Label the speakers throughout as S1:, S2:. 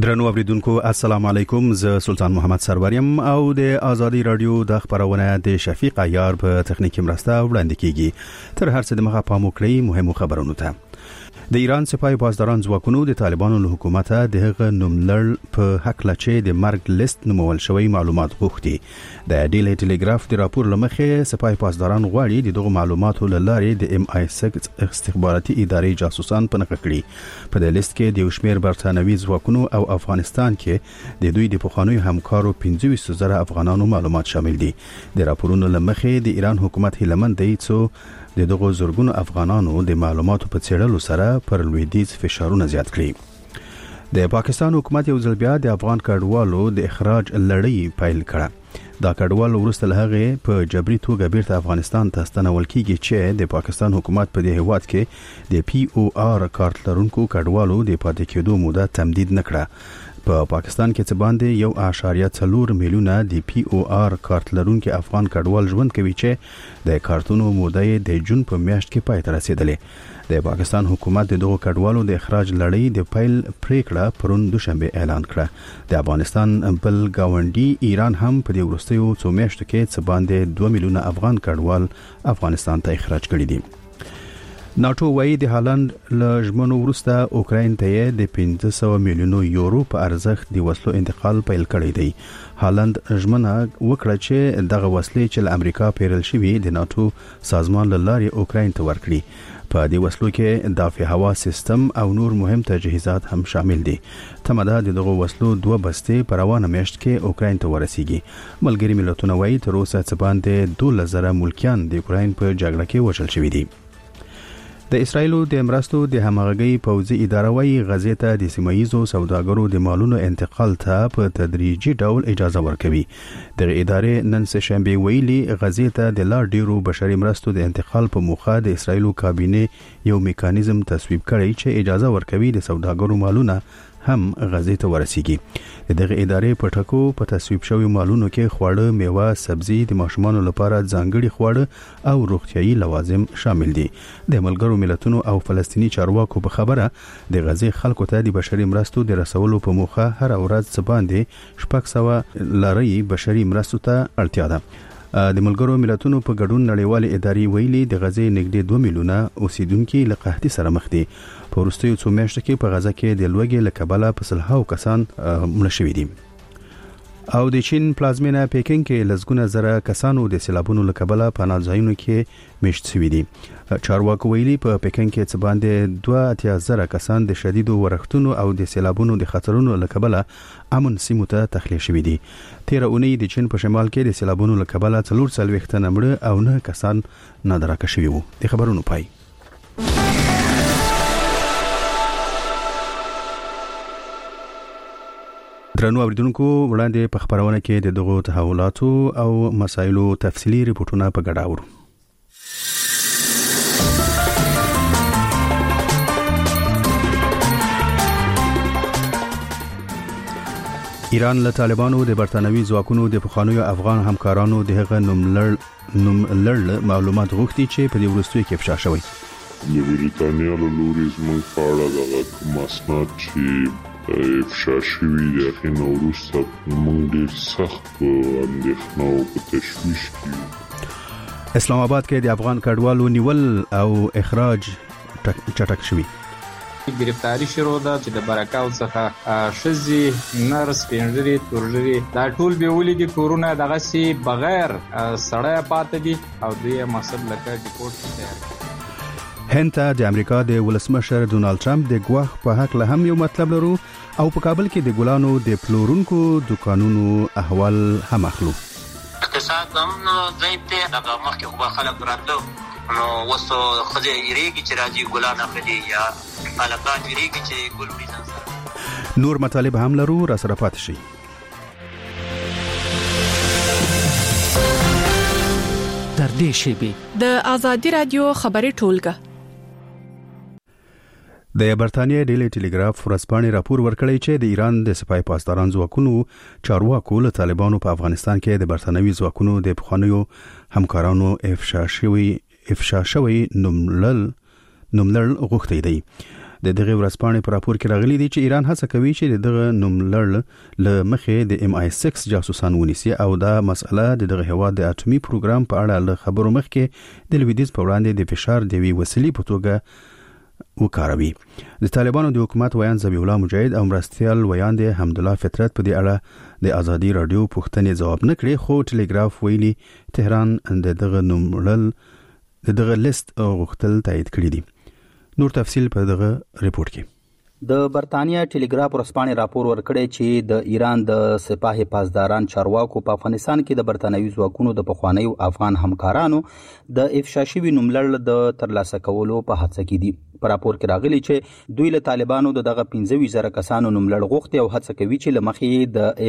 S1: درنو اوریدونکو السلام علیکم، زه سلطان محمد سروریم او د آزادی رادیو د خبرونه د شفیق عیار په تخنیکی مرسته وړاندې کیږي. تر هر څه د مخه پام وکړئ مهمو خبرونو ته. د ایران سپاه پاسداران ځواکونو د طالبانو له حکومت د هغه نوملړ په حق لچې د مرګ لیست نومول شوی معلومات غوښتي. د ډیلی ټیلیګراف د راپور لمخې سپاه پاسداران غواړي د دغه معلوماتو له لارې د MI6 استخباراتي ادارې جاسوسان پنهخ کړي. په دې لیست کې د شمیر برتانوي ځواکونو او افغانستان کې د دوی د پخوانیو همکارو 25,000 افغانانو معلومات شامل دي. د راپورونو لمخې د ایران حکومت هیلمن دی څو د دغه زورګونو افغانانو د معلوماتو په څېړلو سره پر لویدیځ فشارونه زیات کړي. د پاکستان حکومت یو ځل بیا د افغان کډوالو د اخراج لړۍ پیل کړه. دا کډوال وروسته له هغه په جبري توګه بیرته افغانستان ته ستنول کیږي چې د پاکستان حکومت په دې هیواد کې د POR کارت لرونکو کډوالو د پاتې کېدو موده تمدید نکړه. په پاکستان کې څه باندې 1.4 میلیونه د POR کارت لرونکو افغان کډوال ژوند کوي چې د کارتونو موده د جون په میاشت کې پای ته رسیدلې. د پاکستان حکومت د دغو کډوالو د اخراج لړۍ د پیل پریکړه پرون دوشنبه اعلان کړه. د افغانستان بل گاونډي ایران هم په دې وروستیو څو میاشتو کې څه باندې 2 میلیونه افغان کډوال افغانستان ته اخراج کړي دي. ناتو وایي د هالند له ژمنو وروسته اوکراین ته د 500 میلیونو یورو په ارزښت د وسلو انتقال پیل کړی دی. هالند ژمنه وکړه چې دغه وسلې چې له امریکا پیرل شوي د ناتو سازمان له لارې اوکراین ته ورکړي. په دې وسلو کې دافع هوا سیستم او نور مهم تجهیزات هم شامل دي. تمدا د دغه وسلو 2 بستې په روانه میاشت کې اوکراین ته ورسیږي. ملګری ملتونه وایي تر اوسه څه باندې 12,000 ملکیان د اوکراین په جګړه کې وژل شوي دي. د اسرایلو د مرستو د همغږي پوځي اداره وایي غزې ته د سیمایزو سوداګرو د مالونو انتقال ته په تدریجي ډول اجازه ورکوي. د ادارې نن سه شنبه ویلي غزې ته د لا ډیرو بشري مرستو د انتقال په موخه د اسرایلو کابینه یو میکانیزم تصویب کړی چې اجازه ورکوي د سوداګرو مالونه هم غزې ته ورسیږي. دغه ادارې په ټکو په تصویب شوی مالونو کې خواړه، میوه، سبزي، د ماشومانو لپاره ځانګړي خواړه او روغتيایي لوازم شامل دي. د ملګرو ملتونو او فلسطینی چارواکو په خبره د غزې خلکو ته د بشري مرستو د رسولو په موخه هر ورځ څه باندې 600 لاري بشري مرستو ته اړتیا ده. د ملګرو ملتونو په ګډون نړیوال ادارې ویلي د غزې نږدې 2 میلیونه اوسیدونکو له قحطۍ سره مخ دي. په وروستیو څو میاشتو کې په غزه کې د لوږې له کبله په سلهاو کسان مړه شوي دي. او د چین پلازمینه پیکینګ کې لزګونه زره کسانو د سیلابونو له کبله په ناځایونو کې میشت شوي دي. چارواکو ویلي په پیکینګ کې څه باندې 2,000 کسان د شدیدو ورښتونو او د سیلابونو د خطرونو له کبله امن سیمو ته تخلیه شوي دي. تیر اونۍ د چین په شمال کې د سیلابونو له کبله 440 تنه مړه او 9 کسان نادرکه شوي وو. د خبرونو پای. درنو اوریدونکو وړاندې په خبرونه کې د دغو تحولاتو او مسایلو تفصیلی ریپورتونه په ګډه اورو. ایران له طالبانو د برتانوي ځواکونو د پخوانیو افغان همکارانو د هغه نوملړ معلومات غوښتي چې په دې وروستیو کې افشا شوی.
S2: د بریتانیا له لوري زموږ په اړه دغه مسند چې افشا شوي د هغې وروسته موږ ډېر سخت په اندېښنه او په تشویش کې.
S1: اسلام آباد کې د افغان کډوالو نیول او اخراج چټک شوي.
S3: گرفتاری شروع ده چې د برکاو څخه شزي نرس پینځري تورجري دا ټول به ولګي کورونه دغه سي بغیر سړی پاتې دي او دوی مسله لکه ریپورت تیار.
S1: هند ته د امریکا د ولسمشر ډونالد ټرمپ د ګواښ په حق له هم یو مطلب لرو او په کابل کې د ګلانو د پلورونکو دکانونو احوال هم اخلو.
S4: اقتصاد هم ضعیف دی، دغه مخکې خو خلک راتلو نو وسو خځې یریږي چې راځي ګلان اخلي یا هلکان یریږي چې ګل وړي.
S1: نور مطالب هم لرو، را سره پاتې شئ.
S5: در دې شیبې
S6: د آزادی رادیو خبري ټولګه
S1: د برتانیې ډیلی ټیلیګراف ورځپاڼې راپور ورکړی چې د ایران د سپاه پاسداران ځواکونو چارواکو له طالبانو په افغانستان کې د برتانوي ځواکونو د پخوانیو همکارانو افشا شوی نوملړ غوښتي دی. د دغه ورځپاڼې په راپور کې راغلي دي چې ایران هڅه کوي چې دغه نوملړ له مخې د MI6 جاسوسان ونیسي او دا مسله د دغه هواد د اټومي پروګرام په اړه له خبرو مخکې د لویدیز په وړاندې د فشار د وی وسیلې په توګه وکاروي. د طالبانو د حکومت ویان ذبیح الله مجاهد او مرستيال ویان د حمدالله فطرت په دې اړه د ازادي رادیو پوښتنې ځواب نه کړي، خو ټلګراف ویلي تهران دغه نوملړ دغه لیست غوښتل تایید کړی دي. نور تفصیل په دغه ریپورت کې.
S7: د برتانیا ټلګراف ورسپانې راپور ورکړی چې د ایران د سپاه پاسداران چارواکو په افغانستان کې د برتانوي ځواکونو د پخوانیو افغان همکارانو د افشا شوي نوملړ د ترلاسه کولو په هڅه کې دي. په راپور کې راغلي چې دوی له طالبانو دغه 15,000 کسانو نوملړ غوښتي او هڅه کوي چې لمخې د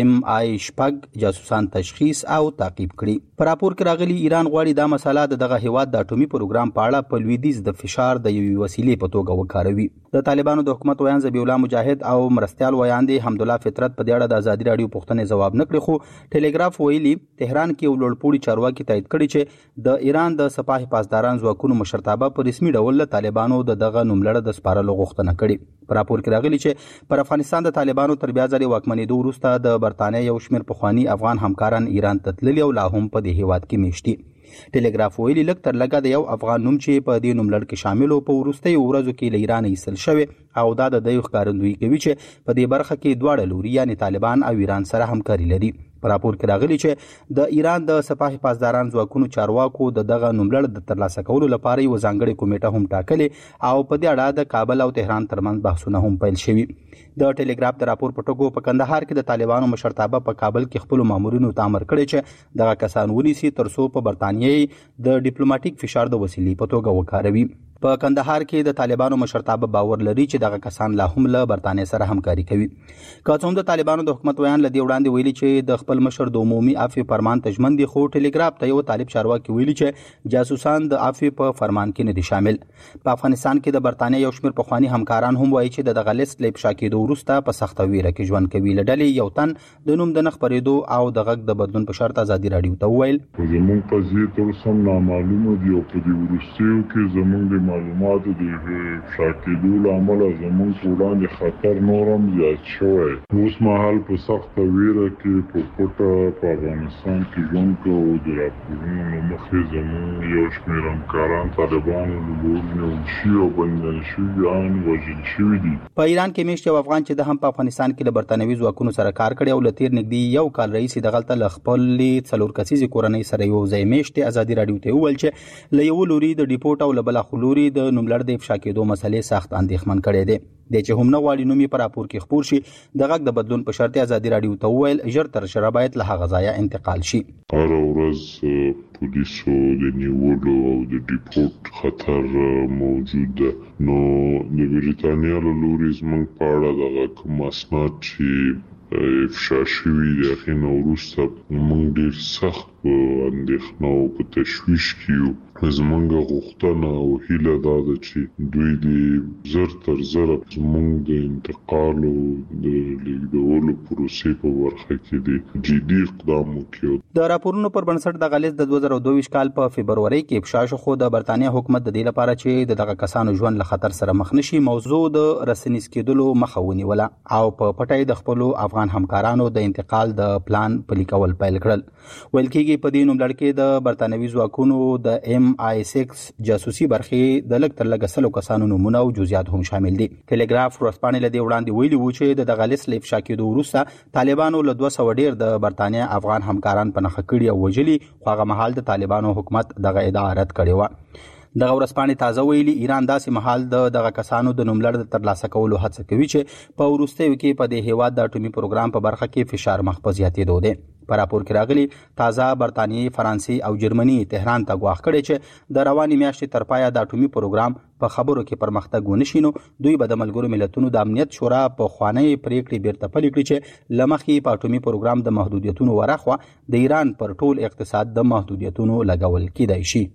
S7: MI6 جاسوسان تشخیص او تعقیب کړي. په راپور کې راغلي ایران غواړي دا مسله دغه هیواد د اټومي پروګرام په اړه په لویدیز د فشار د یوې وسیلې په توګه وکاروي. د طالبانو د حکومت ویان ذبیح الله مجاهد او مرستيال ویان دي حمدالله فطرت په دې اړه د ازادي رادیو پوښتنې ځواب نه کړي، خو ټلګراف ویلي تهران کې ولړپوړي چارواکي تایید کړي چې د ایران د سپاه پاسداران ځواکونو مشرتابه په رسمي ډول طالبانو دغه نوملړ د سپارلو غوښتنه کړې. په راپور کې راغلي چې پر افغانستان د طالبانو تر بیا ځلې واکمنېدو وروسته د برتانیا یو شمېر پخواني افغان همکاران ایران ته تللي او لا هم په دې هیواد کې میشتي. ټلګراف ویلي لږ تر لږه د یو افغان نوم چې په دې نوملړ کې شامل او په وروستیو ورځو کې له ایران ایستل شوی او دا د دوی ښکارندویي کوي چې په دې برخه کې دواړه لوري یعنی طالبان او ایران سره همکاري لري. په راپور کې راغلي چې د ایران د سپاه پاسداران ځواکونو چارواکو دغه نوملړ د ترلاسه کولو لپاره یو ځانګړې کمیټه هم ټاکلې او په دې اړه د کابل او تهران ترمنځ بحثونه هم پیل شوي. د ټلګراف د راپور په ټکو په کندهار کې د طالبانو مشرتابه په کابل کې خپل مامورینو ته امر کړی چې دغه کسان ونیسي ترڅو په برتانیې د ډیپلوماټیک فشار د وسیلې په توګه وکاروي. په کندهار کې د طالبانو مشرتابه باور لري چې دغه کسان لا هم له برتانیې سره همکاري کوي. که څوم د طالبانو د حکومت ویان لدی وړاندې ویلي چې د خپل مشر د عمومي عفو فرمان تجمن دي، خو ټلګراف ته یو طالب چارواکي ویلي چې جاسوسان د عفو په فرمان کې نه دي شامل. په افغانستان کې د برتانیې یو شمېر پخواني همکاران هم وایي چې دغه لیست له افشا کېدو وروسته په سخته ویره کې ژوند کوي. له ډلې یو تن د نوم د نه خپرېدو او د غږ د بدلون په شرط ازادي رادیو ته وویل
S2: زموږ قضیې تر سم نامعلومه دي او په دې وروستیو کې زموږ د معلوماتو د افشا کېدو له امله زموږ په وړاندې خطر نور هم زیات شوی. اوس مهال په سخته ویره کې په پټه په افغانستان کې ژوند کوو. د راپورونو له مخې زموږ یو شمېر همکاران طالبانو له لوري نیول شوي او بندیان شوي ان وژل شوي دي.
S7: په ایران کې میشت یو افغان چې د هم په افغانستان کې له برتانوي ځواکونو سره کار کړی او له تیر نږدې یو کال رئیس دغلته له خپلې 4 کسیزې کورنۍ سره یو ځای میشت ازادي رادیو ته وویل چې له یو لوري د ډیپورټ او له بل خلوري د نوملړ د افشا کېدو مسلې سخت اندېښمن کړي دي. د چې هم نه غواړي نومي پر راپور کې خبر شي د غږ د بدلون په شرط ازادي رادیو ته وویل ژر تر ژره باید له هغه ځایه انتقال شي.
S2: هر ورځ پولیسو د نیولو او د ډیپورټ خطر موجود ده. نو د بریتانیا له لوري زموږ په اړه دغه کوم اسناد چې افشا شوي دي هغې نه وروسته موږ ډېر سخت په اندېښنه او په تشویش کې یو. زموږ غوښتنه او هیله دا ده چې دوی د زر تر زره زموږ د انتقال او د لیږدولو پروسې په برخه کې د جدي اقدام وکړي.
S7: د راپورونو پر بنسټ دغه لیست د 2022 کال په فبروري کې افشا شو، خو د برتانیا حکومت د دې لپاره چې دغه کسانو ژوند له خطر سره مخ نشي موضوع د رسنیز کېدلو مخه ونیوله او په پټۍ د خپل افغان همکارانو د انتقال د پلان پلي کول پیل کړل. ویل کېږي په دې نوملړ کې د برتانوي ځواکونو د MI6 جاسوسي برخې د لږ تر لږه 100 کسانو نومونه او جزئیات هم شامل دي. ټلګراف ورسپانې له دې وړاندې ویلي وو چې د غلیس لیف شاکېدو وروسته طالبانو له 200 ډیر د برتانیا افغان همکاران په نخښه کړي او وجلي، خو هغه مهال د طالبانو حکومت دغه ادعا رد کړې و. دغه ورسپانې تازه ویلي ایران داسې مهال دغه کسانو د نوملړ د ترلاسه کولو هڅه کوي چې په وروستیو کې په دې هیواد د اټومي پروګرام په برخه کې فشار مخ په زیاتېدو دی. په راپور کې راغلي تازه برتانیې، فرانسې او جرمني تهران ته ګواښ کړی چې د روانې میاشتې تر پایه د اټومي پروګرام په خبرو کې پرمختګ ونشي نو دوی به د ملګرو ملتونو د امنیت شورا په خواني پریکړې بیرته پلي کړي چې لمخې په اټومي پروګرام د محدودیتونو ورخوا د ایران پر ټول اقتصاد د محدودیتونو لګول کېدای شي.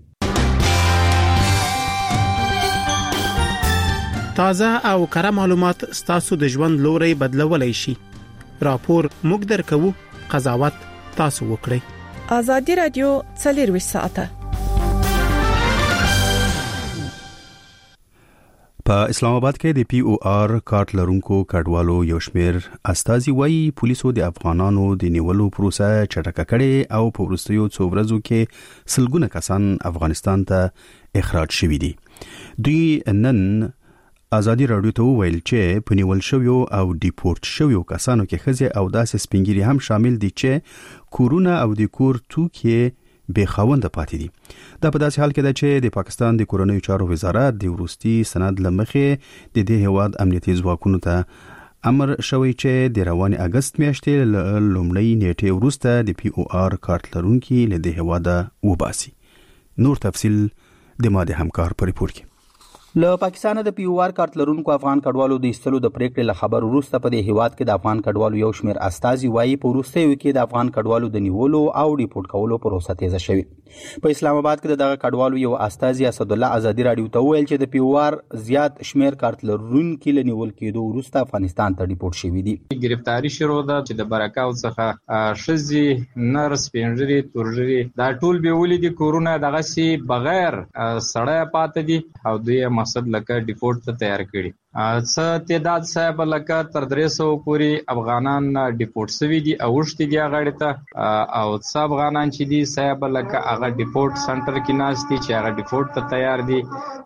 S8: تازه او کره معلومات ستاسو د ژوند لوري بدلولای شي. راپور موږ درکو، قضاوت تاسو وکړئ.
S6: ازادي رادیو 24 ساعته
S1: په اسلام آباد کې د پی او آر کارت لرونکو کډوالو یو شمېر استازي وایي پولیسو د افغانانو د نیولو پروسه چټکه کړې او په وروستیو څو ورځو کې سلګونه کسان افغانستان ته اخراج شوي دي. دوی نن ازادي رادیو ته وویل چې په نیول شویو او ډیپورت شویو کسانو کې ښځې او داسې سپینګیري هم شامل دي چې کورونه او د کور توکي به خوند پاتې دي. دا په داسې حال کې ده چې د پاکستان د کورنیو چارو وزارت د وروستي سند لمخې د دې هیواد امنیتي ځواکونو ته امر شوی چې د روان اگست میاشتې لومړۍ نیټې وروسته د پی او آر کارت لرونکي له دې هیواد وباسي. نور تفصیل د ماده همکار په ریپورت کې.
S7: له پاکستان د پی او آر کارت لرونکو افغان کډوالو د ایستلو د پریکړې له خبر وروسته په دې هیواد کې د افغان کډوالو یو شمېر استازي وایي په وروستیو کې د افغان کډوالو د نیولو او ریپورت کولو پروسه تیزه شوې. په اسلام آباد کې دغه کډوالو یو استازي اسد الله ازادي رادیو ته ویل چې د پی او آر زیات شمېر کارت لرونکو له نیول کېدو وروسته افغانستان ته ریپورت شوي دي.
S3: گرفتاری شروع ده چې د برکاو څخه شزي نرس پنجري تورجري دا ټول به ولې دي کورونه دغه سي بغیر سړی پاتې دي او دوی مقصد لکه ډیپورت ته تیار کړي. څه تعداد صاحب لکه تر 300 پورې افغانان ډیپورت شوي دي او وشتي دي غاړي ته او څه افغانان چې دي صاحب لکه هغه ډیپورت سنټر کې ناشتي چې هغه ډیپورت ته تیار دي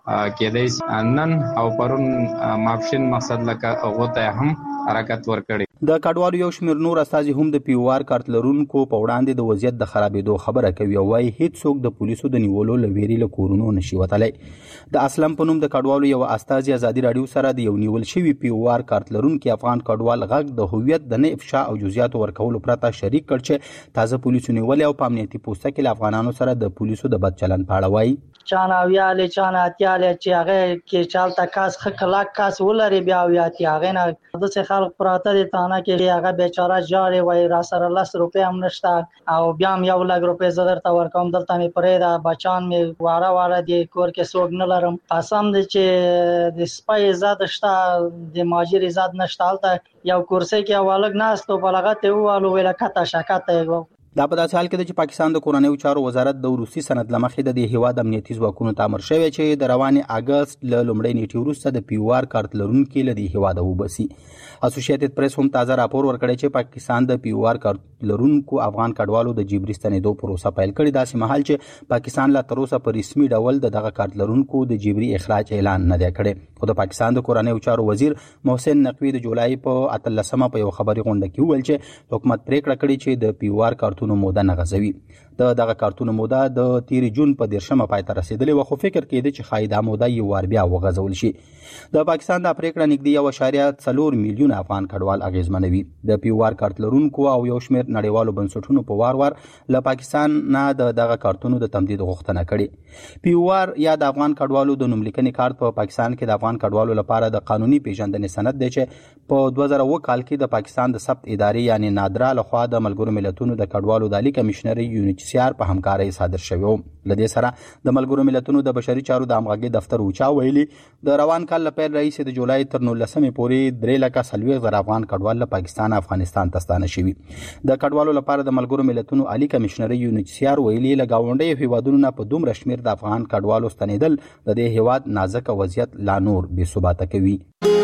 S3: کېدای نن او پرون ماپشن مقصد لکه هغه ته هم حرکت ورکړي.
S7: د کډوالو یو شمېر نور استازي هم د پی او آر کارت لرونکو په وړاندې د وضعیت د خرابېدو خبره کوي او وايي هیڅوک د پولیسو د نیولو لويري له کورونو نشي وتلی. د اسلم په نوم د کډوالو یو استازي ازادي رادیو سره د یو نیول شوی پی او آر کارت لرونکو افغان کډوال غږ د هویت د نه افشا او جزئیات ورکولو پرته شریک کړ چې تازه پولیسو نیول او په امنیتي پوسټه کې له افغانانو سره د پولیسو د بد چلن په اړه وایي.
S9: چاناویاله چاناتیاله چې هغه کې چالتا کاس خکلاک کاس ولري بیا ویاتی هغه نه د څه خلک پراته دي تانه کې هغه بیچاره جاري وای را سره 10 روپیا هم نشته او بیا هم 1 لک روپیا زدر تا ورکوم دلته می پرې دا بچان می واره دی کور کې سوګ نه لرم قسم دي چې د سپای زاد شته د ماجر زاد نشته الته یو کورسې کې اولګ ناستو بلغت ووالو ویل کته شکته.
S7: دا په داسې حال کې چې پاکستان د کورنیو چارو وزارت د روسي سند لمخې د هیواد امنیتي ځواکونو ته امر شوی چې د روان اگست له لومړۍ نیټې وروسته د پی او آر کارت لرونکو له هیواد وباسي. اسوسییټډ پریس هم تازه راپور ورکړی چې پاکستان د پی او آر کارت لرونکو افغان کډوالو د جبري ستنېدو پروسه پیل کړې. داسې مهال چې پاکستان لا تر اوسه په رسمي ډول دغه کارت لرونکو د جبري اخراج اعلان نه دی کړی. خو د پاکستان د کورنیو چارو وزیر محسن نقوی د جولای په 18 په یو خبري غونډه کې ویل چې حکومت پریکړه کړې چې د پی او آر کارتونو موده نه غځوي. دغه کارتونو موده د 13 جون په 10مه پای ته رسیدلې و خو فکر کېده چې خایدا موده یو ور بیا وغځول شي. د پاکستان د پریکړه نږدې 1.4 میلیون افغان کډوال اغیزمنوي. د پی او آر کارت لرونکو او یو شمېر نړیوالو بنسټونو په وار له پاکستان نه دغه کارتونو د تمدید غوښتنه کړې. پی او آر یا د افغان کډوالو د نوملیکنې کارت په پاکستان کې د افغان کډوالو لپاره د قانوني پیژندنې سند دی چې په 2009 کال کې د پاکستان د ثبت ادارې یعنی نادرا لخوا د ملګرو ملتونو د کډوالو د عالی کمشنر یونیسیار په همکارۍ صادر شوی و. لدې سره د ملګرو ملتونو د بشري چارو د همغږي دفتر اوچا ویلي د روان کال لپاره رئیس د جولای تر 19مې پورې 3,40,000 افغان کډوال له پاکستان افغانستان ته ستانه شوي. د کډوالو لپاره د ملګرو ملتونو عالی کمشنر یونیسیار ویلي له گاونډي هیوادونو نه په دومره شمېر د افغان کډوالو ستنېدل د دې هیواد نازک وضعیت لا نور بې ثباته کوي.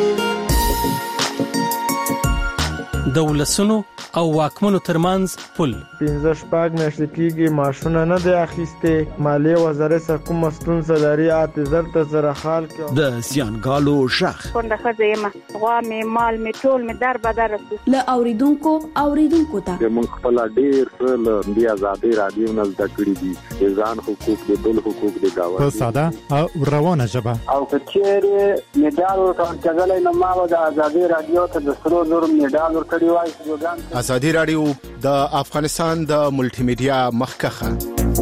S5: د ولسونو او واکمنو ترمنځ پل
S10: 15 میاشتې کېږي معاشونه نه دی اخیسته. مالیه وزارت څخه کوم مسؤل لري اعتذار ته زره خال کې
S5: د زیانګالو شخ
S11: څنګه خځه غوا می مال می ټول می در بدر
S12: له اوریدونکو ته
S2: موږ خپل ډیر له دی آزادي رادیو نه زده کړی دي ځان حقوق د بل حقوق د گاوند
S13: په ساده او روانه ژبه
S14: او کچېره میډال ورکړل کېدل نو ما د آزادي رادیو ته د 300 میډال ورکړی وای.
S13: آزادي رادیو د افغانستان د ملټي میډیا مخکخه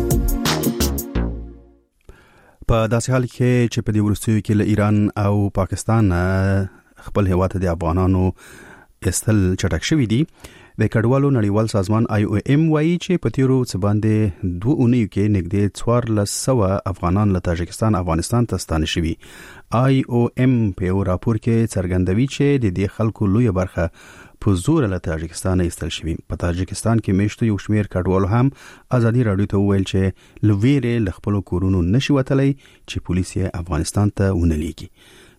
S1: په داسې حال کې چې په دې وروستیو کې له ایران او پاکستان خپل هیواد ته د افغانانو استل چټک شوي دي. د کډوالو نړیوال سازمان IOM وایي چې په تیرو څه باندې 2 اونیو کې نږدې 1400 افغانان له تاجکستان افغانستان ته ستانه شوي. IOM په یو راپور کې څرګندوي چې د دې خلکو لویه برخه په زور له تاجکستان ایستل شوي. په تاجکستان کې میشته یو شمېر کډوالو هم ازادي رادیو ته وویل چې لویره له خپل کورونو نشي وتلی چې پولیس یې افغانستان ته ونه لیږي.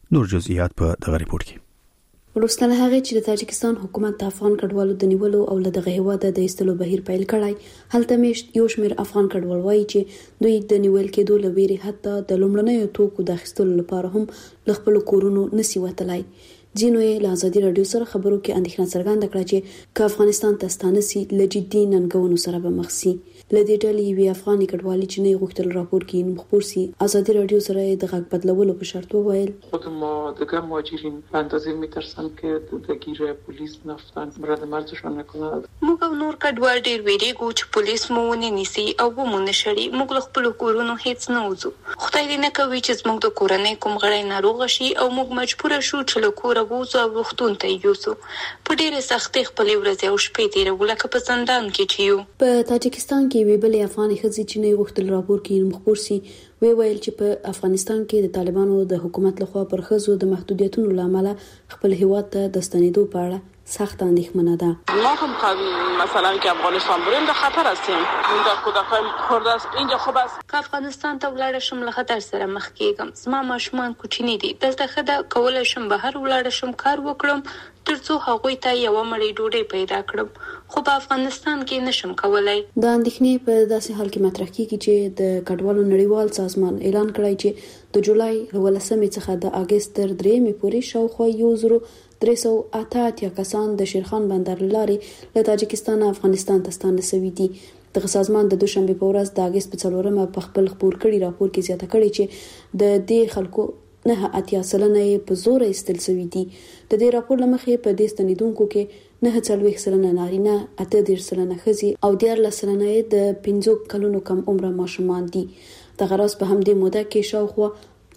S1: نور جزئیات په دغه ریپورت کې.
S12: ورسته له هغه چې د تاجکستان حکومت د افغان کډوالو د نیولو او له دغه هیواد د ایستلو بهیر پیل کړای، هلته مې یو شمېر افغان کډوال وایي چې دوی د نیول کېدو لویري حتی د لومړنیو توکو د اخیستلو لپاره هم له خپل کورونو نسی وتلای. ځینو یې له ازادي رادیو سره خبرو کې اندېښنه څرګنده کړه چې که افغانستان ته ستانه سي له جدي ننګونو سره به مخ سي. له دې ډلې یوې افغاني کډوالې چې نه غوښتل راپور کې نوم خپور سي، ازادي رادیو سره د غږ بدلولو په شرط وویل
S15: خود ما دیگه مهاجرین به اندازه میترسم که درگیر پلیس نفتن برد مرزشان نکنند.
S16: موږ او نور کډوال ډیر ویریږو چې پولیس مو ونیسي او ومو نشړي. موږ له خپل کورونو هیڅ نه وځو. خدای دې نه کوي چې زموږ د کورنۍ کوم غړی ناروغ شي او موږ مجبور شو چې له کوره وځو او روغتون ته یوسو. په ډیره سختۍ خپل ورځې او شپې تیرو لکه په زندان کې چې یو.
S12: په تاجکستان کې وی بلې افغاني ښځې چې نه غوښتل راپور کې نوم خپور سي ویل چې په افغانستان کې د طالبانو د حکومت لخوا پر ښځو د محدودیتونو لامل خپل هیواد ته د ستنېدو په اړه سخت اندېښمنه ده.
S15: ما هم مثلا که افغانستان بریم در خطر هستیم. اون در کودکای خورده است اینجا خوب است.
S16: که افغانستان ته ولاړ شم له خطر سره مخ کېږم. زما ماشومان کوچني دي. دلته خدای کولای شم بهر ولاړ شم کار وکړم ترڅو هغوی ته یو مړی ډوډۍ پیدا کړم، خو په افغانستان کې نشم کولای.
S12: د اندېښنې په داسې حال کې مطرح کیږي چې د کډوالو نړیوال سازمان اعلان کړی چې د جولای 18 څخه د اگست تر 3 پورې شاوخوا 1388 کسان د شیرخان بندر لارې له تاجکستان افغانستان ته ستانه شوي دي. دغه سازمان د دوشنبه په ورځ د اگست په 4 په خپل خبر کړي راپور کې زیاته کړي چې د دې خلکو 9.8% په زور ایستل شوي دي. د دې راپور لمخې په دې ستنیدونکو کې 9.4% نارینه، 8.3% ښځې او 14% د 15 کلونو کم عمره ماشومان دي. دغه راز په همدې موده کې شاوخوا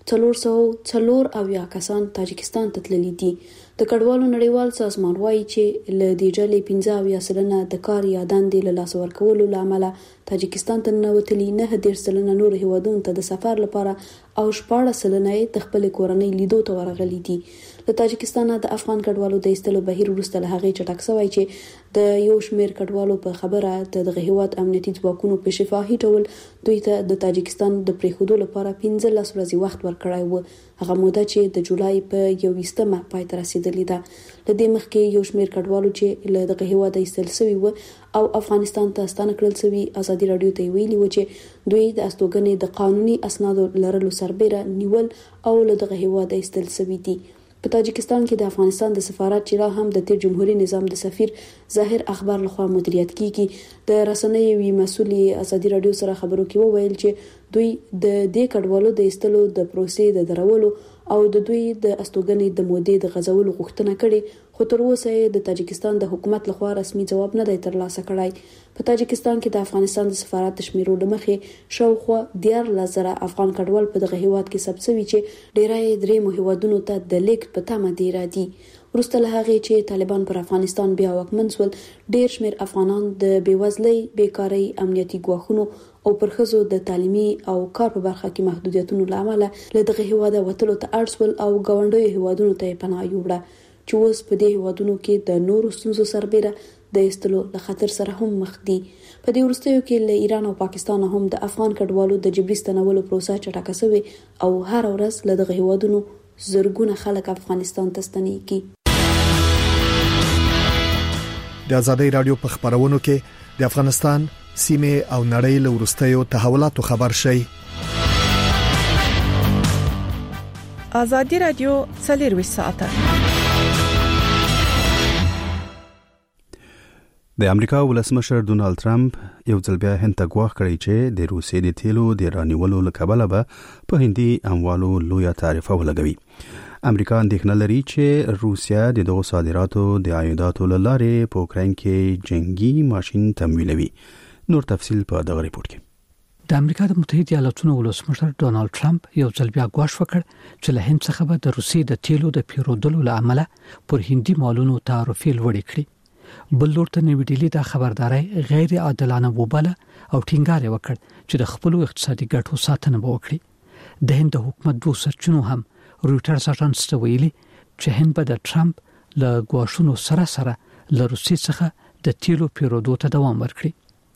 S12: 404 کسان تاجکستان ته تللي دي. د کډوالو نړیوال سازمان وایي چې له دې ډلې 15% د کار یا دندې له لاسه ورکولو له امله تاجکستان ته ننوتلي، 9.3% نور هیوادونو ته د سفر لپاره او 14% د خپل کورنۍ لیدو ته ورغلي دي. له تاجکستان د افغان کډوالو د ایستلو بهیر وروسته له هغې چټک شوی چې د یو شمېر کډوالو په خبره دغه هیواد امنیتي ځواکونو په شفاهي ډول دوی ته د تاجکستان د پریښودو لپاره 15 ورځې وخت ورکړی و، هغه موده چې د جولای په 21 پای ته رسیدلې ده. له دې مخکې یو شمېر کډوالو چې له دغه هیواد ایستل شوي و او افغانستان ته ستانه کړل شوي ازادي رادیو ته ویلي و چې دوی د استوګنې د قانوني اسنادو لرلو سربېره نیول او له دغه هیواد ایستل شوي دي. په تاجکستان کې د افغانستان د سفارت چې لا هم د تیر جمهوریت نظام د سفیر ظاهر اخبار لخوا مدیریت کیږي، د رسنیو وی مسولې ازادي رادیو سره خبرو کې وویل چې دوی د دې کډوالو د ایستلو د پروسې د درولو او د دوی د استوګنې د مودې د غځولو غوښتنه کړې، خو تر اوسه د تاجکستان د حکومت لخوا رسمي ځواب نه دی ترلاسه کړی. په تاجکستان کې د افغانستان د سفارت د شمیرو لمخې شاوخوا 14,000 افغان کډوال په دغه هیواد کې ثبت شوي چې ډیری درې هیوادونو ته د لیک په تمه دی را دي. وروسته له هغې چې طالبان پر افغانستان بیا واکمن شول، ډیر شمیر افغانان د بیوزلۍ، بیکارۍ، امنیتي ګواښونو او پر ښځو د تعلیمي او کار په برخه کې محدودیتونو له امله له دغه هیواده وتلو ته اړ شول او ګاونډیو هیوادونو ته یې پناه یووړه چې اوس په دې هیوادونو کې د نورو ستونزو سربېره د ایستلو له خطر سره هم مخ دي. په دې وروستیو کې له ایران او پاکستان هم د افغان کډوالو د جبري ستنولو پروسه چټکه شوې او هر ورځ له دغه هیوادونو زرګونه خلک افغانستان ته ستنېږي.
S17: د آزادۍ رادیو په خبرونو کې د افغانستان سیمه او نړۍ له وروستیو تحولاتو خبر شي.
S6: آزادۍ رادیو 24 ساعته.
S1: د امریکا ولسمشر ډونالد ټرمپ یو ځل بیا هند ته ګواښ کړی چې د روسیې د تیلو د رانیولو له کبله به په هندي اموالو لویه تعرفه ولګوي. امریکا اندېښنه لري چې روسیا د دغو صادراتو د عایداتو له لارې په اوکراین کې جنگي ماشين تمویلوي. نور تفصیل په دغه ریپورت کې.
S18: د امریکا د متحده ایالاتونو ولسمشر ډونالد ټرمپ یو ځل بیا ګواښ وکړ چې له هند څخه به د روسیې د تیلو د پیرودلو له امله پر هندي مالونو تعرفې لوړې کړي. بل لور ته نوې ډیلي د خبرداري غیر عادلانه وباله او ټینګار وکړ چې د خپل اقتصادي ګټو ساتنه وکړي. د هند حکومت دوه سرچینو هم رويټرز اژانس ته ویلي چې هند به د ټرمپ له ګواښونو سره له روسیې څخه د تیلو پیرودو ته دوام ورکړي.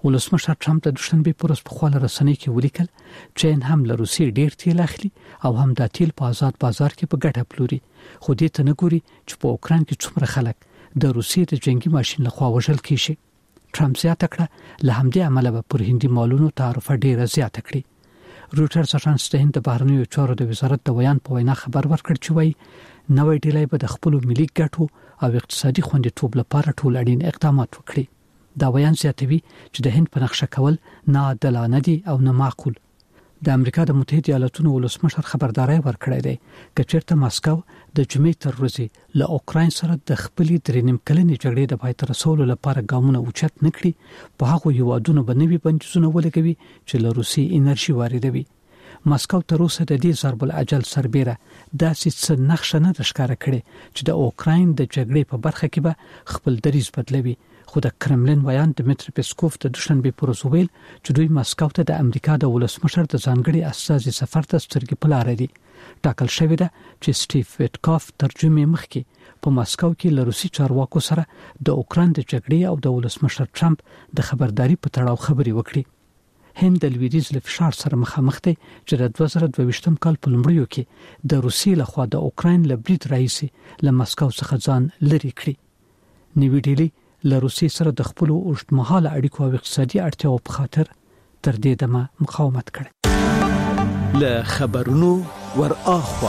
S18: ولسمشر ټرمپ د دوشنبه پر ورځ په خپل رسنۍ کې ولیکل چې هم له روسي ډیر تیل اخلي او هم د تیل په آزاد بازار کې په ګټه پلوري، خو دې ته نه ګوري چې په اوکران کې څومره خلک د روسي د جنگي ماشين لخوا وژل کیږي. ټرمپ زیاته کړه له همدې عمله به پر هندي مالونو تعرفه ډیره زیاته کړي. روټرز اژانس د هند بهرنیو چارو د وزارت د ویان په وینا خبر ورکړ چې وایي نوې ډیلۍ به د خپل ملي ګټو او اقتصادي خوندیتوب لپاره ټول اړین اقدامات وکړي. دا ویان زیاتوي چې د هند په نقشه کول نه عادلانه دي او نه معقول. د امریکا د متحده ایالاتونو ولسمشر خبرداري ورکړی دی چې چیرته ماسکو د جمعې تر ورځې له اوکرين سره د خپلې درېنیم کلنې جګړې د پای ته رسولو لپاره ګامونه اوچت نکړي، په هغه یوادونو باندې بندیزونه ولګوي چې له روسي انرژي واردوي. ماسکو تر اوسه د دې ضرب العجل سربېره داسې څه نقشه نه ښکاره کړي چې د اوکرين د جګړې په برخه کې به خپل دریځ بدلوي. خو د کرملین ویان دمیتری پیسکوف د دوشنبه پر ورځ ویل چې دوی ماسکو ته د امریکا د ولسمشر د ځانګړي استازي سفر ته سترګې په لار دي. ټاکل شوی ده چې سټیف ویټکاف ترجمه مخکې په ماسکو کې له روسي چارواکو سره د اوکران د جګړې او د ولسمشر ټرمپ د خبرداري په تړاو خبرې وکړي. هند د لویدیز له فشار سره مخامخ دی چې د 2022 کال په لومړیو کې د روسي لخوا د اوکرين له برید رئیس له ماسکو څخه ځان لري کړی. نیوی ډیلی له روسي سره د خپل اوږدمهاله اړیکو او اقتصادي اړتیاو په خاطر تر دې دمه مقاومت کړی.
S5: له خبرونو ورآخوا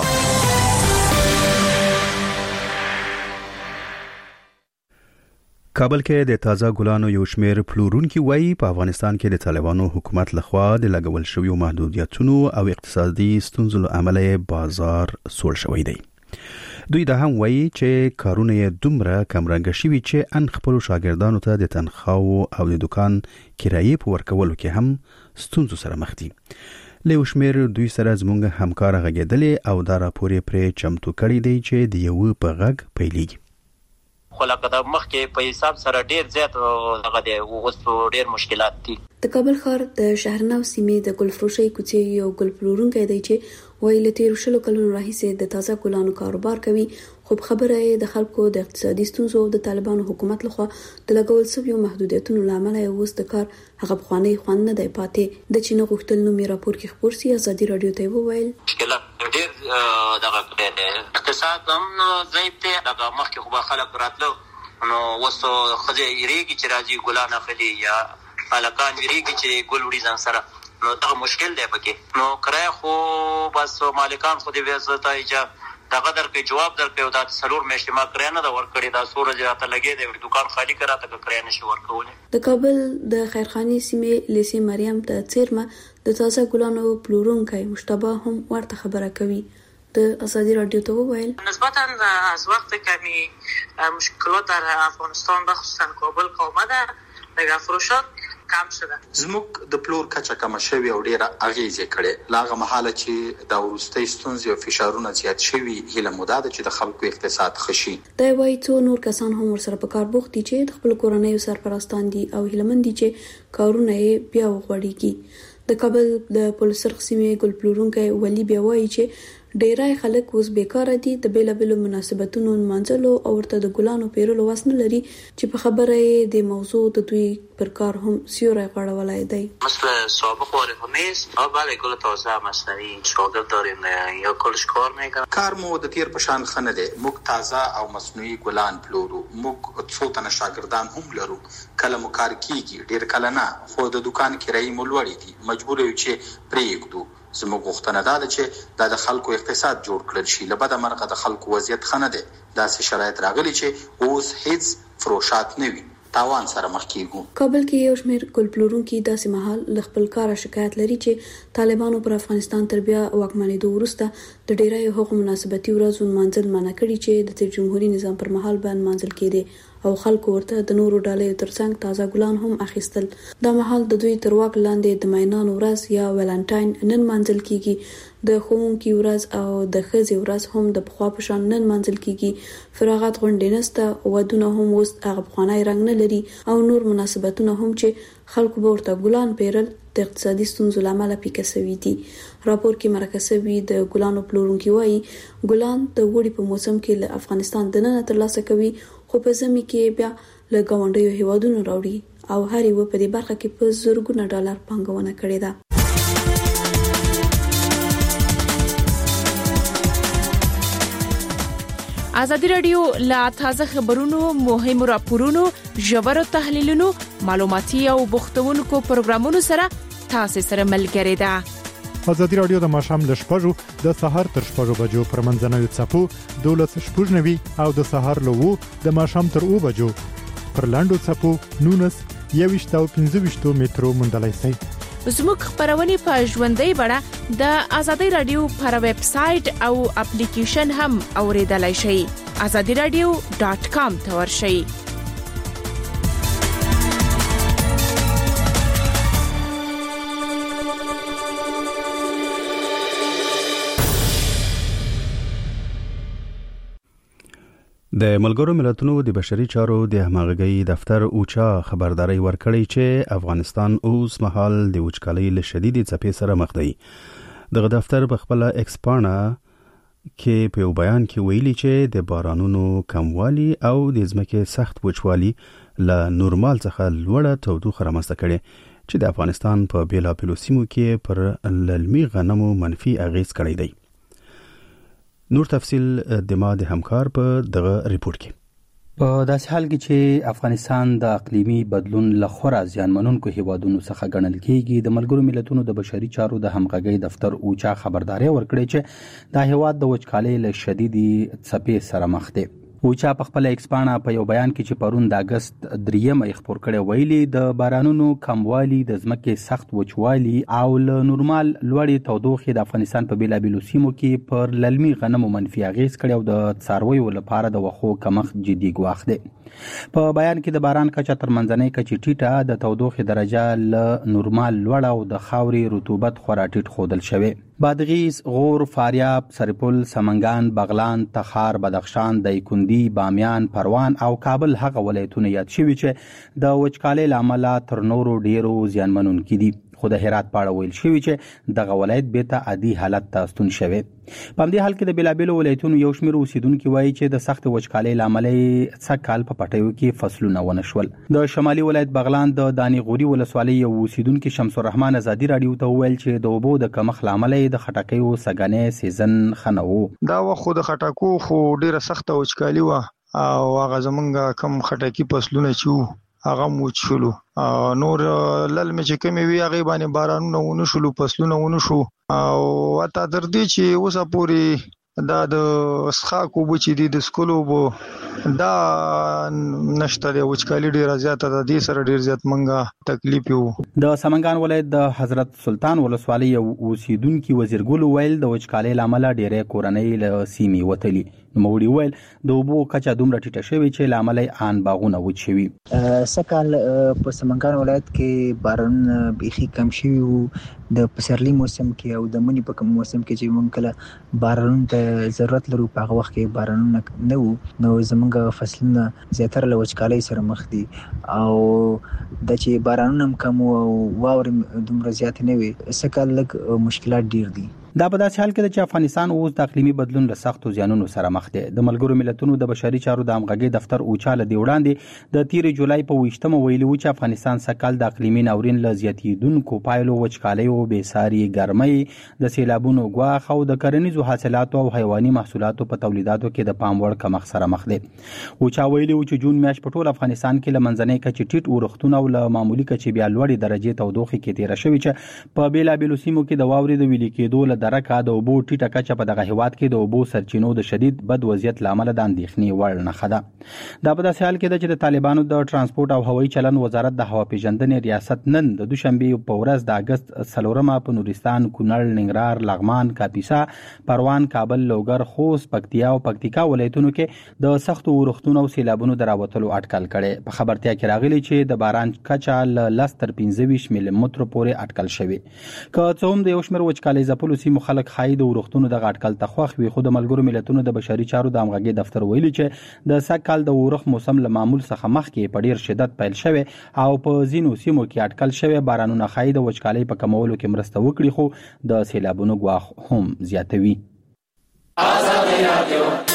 S1: کابل کې د تازه ګلانو یو شمېر پلورونکي وایي په افغانستان کې د طالبانو حکومت لخوا د لګول شویو محدودیتونو او اقتصادي ستونزو له امله بازار سوړ شوی دی. دوی دا هم وایي چې کارونه یې دومره کمرنګ شوي چې ان خپل شاګردانو ته د تنخواو او د دکان کرایې په ورکولو کې هم ستونزو سره مخ دي. له شمیر دوی سره زموږ همکار غږیدلې او دا راپور یې پر چمتو کړی دی چې د یو په غږ پیلېږي.
S4: خو لکه د مخکې په حساب سره ډیر زیات هغه دی اوس ډیر مشکلات دي.
S12: د کابل ښار د شهرنو سیمې د ګلفروشۍ کوڅې یو ګل پلورونکی دی چې ویل تیر شلو کلونو راهیسې د تازه ګلانو کاروبار کوي، خو خبره یې د خلکو د اقتصادي ستونزو او د طالبانو حکومت لخوا د لګول شویو محدودیتونو لامل یې اوس د کار هغه بخوانی خوند نه دی پاتې. د چینه غوښتل نو میرا پور کې خبر سي ازادي رادیو ته وویل
S4: مشکلات ډیر دغه اقتصاد هم ضعیف دی. دغه مخکې خو خلک راتلو نو وسو خځه یریږي چې راځي ګلان اخلي یا الکان یریږي چې ګل وړي ځان سره، نو دا مشکل دی پکې. نو کرای خو بس مالکان خو دې وځه چې دغه درکې جواب درکې او دا څلور میاشتې ما کرای نه دا ورکړي، دا سورج راته لګي دی دکان خالی کړه ته کرای نشي ورکولې.
S12: د کابل د خیرخاني سیمې لیسي مریم ته چیرمه د تازه ګلانو پلورونکی مشتبه هم ورته خبره کوي. د ازادي رادیو ته وویل
S15: نسبتا از وقت کمی مشکلات در افغانستان بخصوصا کابل که آمده دیگه فروشات کم شده.
S19: زموږ د پلور کچه کم شوی او ډیره اغیزه کړي. لاغه محاله چې د ورستۍ ستونزې او فشارونه زیات شوي هله موده چې د خلکو اقتصاد خشي.
S12: دا وایي څو نور کسان هم ورسره په کار بوخت دي چې د خپل کورنۍ سرپرستان دي او هلمند دي چې کارونه یې بیا وغوړيږي. د کابل د پولسرخ سیمې ګل پلورونکی ولی بیا وایي چې ډیرای خلک اوس بیکاره دي، د بیلابېلو مناسبتونو منځلو او ورته د ګلانو پیرلو وس نه لري چې په خبره یې د موضوع د دوی پر کار هم سیوری غوړولای دی.
S4: مثل سابق وارد نیست بله گل تازه مصنوعی شاگرد داریم یا کلش کار میکنم.
S19: کار مو د تیر پشان خنه دی، موږ تازه او مصنوعي ګلان پلورو، موږ څو تنه شاګردان هم لرو، کله مو کار کیږي ډیر کله نه، خو د دکان کرایې مو لوړې دي، مجبور یو چې پریږدو. زموږ غوښتنه ده چې د خلکو اقتصاد جوړ کړل شي، لبد مرغه د خلکو وضعیت خنه ده. داسې شرایط راغلي چې اوس هیڅ فروشات نه وي، تاوان سره مخ کیږو.
S12: کابل کې یو شمېر ګل پلورونکي داسې مهال ل خپل کار شکایت لري چې طالبانو پر افغانستان تر بیا واکمنېدو وروسته د ډیری حقوق مناسبتي ورځو منځل منع کړي چې د جمهوریت نظام پر مهال باندې منځل کېده او خلکو ورته د نورو ډالۍ ترڅنګ تازه ګلان هم اخیستل. دا مهال د دوی تر واک لاندې د ماینان ورځ یا ویلنټاین نن منځل کیږي، د ښوونکي ورځ او د ښځې ورځ هم د پخوا په شان نن منځل کیږي. فراغت غونډې نسته، ودونه هم اوس هغه پخوانی رنګ نه لري او نور مناسبتونه هم چې خلکو به ورته ګلان پیرل د اقتصادي ستونزو لامل پیکه شوي دي. راپور کې مرکز شوی د ګلانو پلورونکي وایي ګلان د وړي په موسم کې له افغانستان دننه ترلاسه کوي، خو په ژمي کې بیا له ګاونډیو هیوادونو راوړي او هر یو په دې برخه کې په زرګونه ډالر پانګونه کړې ده.
S6: ازادي رادیو لا تازه خبرونو، مهمو راپورونو، ژورو تحلیلونو، معلوماتي او بوختونکو پروګرامونو سره تاسو سره ملګری ده.
S20: ازادي رادیو د ماښام ل 6:00 د سحر تر 6:00 بجو پر منځنوي څپو 12:90 او د سحر له 2 د ماښام تر 2 بجو پر لاندو څپو 19:25 مترو مندلای سي.
S6: زموږ خبرونه په ژوندۍ بڼه د ازادي رادیو پر ویب سټ او اپلیکیشن هم اوریدلای شئ. azadiradio.com ته ورشئ.
S1: د ملګرو ملتونو د بشري چارو د همغږي دفتر اوچا خبرداري ورکړی چې افغانستان اوس مهال د وچکالۍ له شدید څپې سره مخ دی. دغه دفتر په خپل ایکس پاڼه کې په بیان کې ویلي چې د بارانونو کموالی او د ځمکې سخت وچوالي له نورمال څخه لوړه تودوخه رامنځته کړي چې د افغانستان په بیلابیلو سیمو کې پر للمي غنمو منفي اغیز کړی دی. نور تفصیل د ما د همکار په دغه ریپورت کې.
S7: په داسې حال کې چې افغانستان د اقلیمي بدلون له خورا زیانمنونکو هیوادونو څخه ګڼل کېږي، د ملګرو ملتونو د بشري چارو د همغږۍ دفتر اوچا خبرداري ورکړې چې دا هیواد د وچکالۍ له شدیدي څپې سره مخ دی. اوچا په خپل ایکس پاڼه په یو بیان کې چې پرون د اگست 3 خبر کړي ویلي د بارانونو کموالی، د ځمکې سخت وچوالي او له نورمال لوړې تودوخې د افغانستان په بیلابیلو سیمو کې پر للمي غنمو منفي اغیز کړي او د څارویو لپاره د وښو کمښت جدي ګواښ دی. په بیان کې د باران کچه تر منځنۍ کچې ټیټه، د تودوخې درجه له نورمال لوړه او د خاورې رطوبت خورا ټیټ ښودل شوی. بادغیس، غور، فاریاب، سرپل، سمنګان، بغلان، تخار، بدخشان، دایکندي، بامیان، پروان او کابل هغه ولایتونه یاد شوي چې د وچکالۍ له امله تر نورو ډیرو زیانمنونکي دي. خو د هرات په اړه ویل شوي چې دغه ولایت بیرته عادي حالت ته ستون شوی. په همدې حال کې د بیلابیلو ولایتونو یو شمېر اوسیدونکي وایي چې د سخت وچکالۍ له امله څه کال په پټیو کې فصلونه ونه شول. د شمالي ولایت بغلان د دانی غوري ولسوالۍ یو اوسیدونکي شمس الرحمن ازادي رادیو ته ویل چې د اوبو د کمښت له امله د خټکیو سګنې سیزن خنه وو.
S10: دا وخت د خټکو خو ډیره سخته وچکالي و او هغه زمونږ کم خټکی فصلونه چې هغه موچ شلو. نور للمه چې کمی وی هغه باندې بارانونه ونه شلو، فصلونه ونه شو او اته تر دې چې اوسه پوری دا د اسخاکو بچی دي د سکولو بو دا نشته د وچکالي ډیره زیاته ده، دې سره ډیر زیات منګه تکلیف یو.
S7: د سمنګان ولایت د حضرت سلطان ولسوالۍ یو اوسیدونکي وزیرګل ویل د وچکالۍ لامل ډیره کورنۍ له سیمې وتلي. نوموړي ویل د اوبو کچه دومره ټیټه شوې چې لامل ان باغونه وچوي.
S21: سکهال په سمنګان ولایت کې باران بيخي کم شوی وو د پسرلي موسم کې او د منی په کوم موسم کې چې مونږ کله باران ته ضرورت لرو په هغه وخت کې بارانونه نه وو، نو زمونږ فصلونه زیاتره له وچکالۍ سره مخ دي او د چې بارانونه کم او واوري دومره زیات نه وي، سکهال لږ مشکلات ډیر دي.
S7: دا په داسې حال کې چې افغانستان اوس د اقلیمي بدلون له سختو زیانونو سره مخ دی. د ملګرو ملتونو د بشري چارو د همغږۍ دفتر اوچا له دی وړاندې د 13 جولای په 28 ویلي و چې افغانستان سکهال د اقلیمي ناورین له زیاتیدونکو پایلو، وچکالۍ او بېساري ګرمۍ، د سیلابونو ګواښ او د کرنیزو حاصلاتو او حیواني محصولاتو په تولیداتو کې د پام وړ کمښت سره مخ دی. اوچا ویلي و چې جون میاشت په ټول افغانستان کې له منځنۍ کچې ټیټ اورښتونه او له معمولي کچې بیا لوړې درجې تودوخې کې تېره شوې چې په بیلابیلو سیمو کې د واورې د ویلي کېدو له درکه د اوبو ټیټه کچه په دغه هیواد کې د اوبو سرچینو د شدید بد وضعیت لامل د اندېښنې وړ نښه ده. دا په داسې حال کې ده چې د طالبانو د ترانسپورت او هوایي چلند وزارت د هوا پیژندنې ریاست نن د دوشنبه په ورځ د اگست 4 په نورستان، کونړ، ننګرهار، لغمان، کاپیسا، پروان، کابل، لوګر، خوست، پکتیا او پکتیکا ولایتونو کې د سختو اورښتونو او سیلابونو د راوتلو اټکل کړي. په خبرتیا کې راغلي چې د باران کچه له 10 تر 25 ملي متر پورې اټکل شوی. که څه هم د یو شمېر وچکالۍ ځپلو سیمو خلک خای د اورښتونو د اټکل ته خوښ وي، خو د ملګرو ملتونو د بشري چارو د همغږۍ دفتر ویلي چې د سږ کال د اورښت موسم له معمول څخه مخکې په ډیر شدت پیل شوی او په ځینو سیمو کې اټکل شوی بارانونه خای د وچکالۍ په کمولو کې مرسته وکړي، خو د سیلابونو ګواښ هم زیاتوي. آزادي رادیو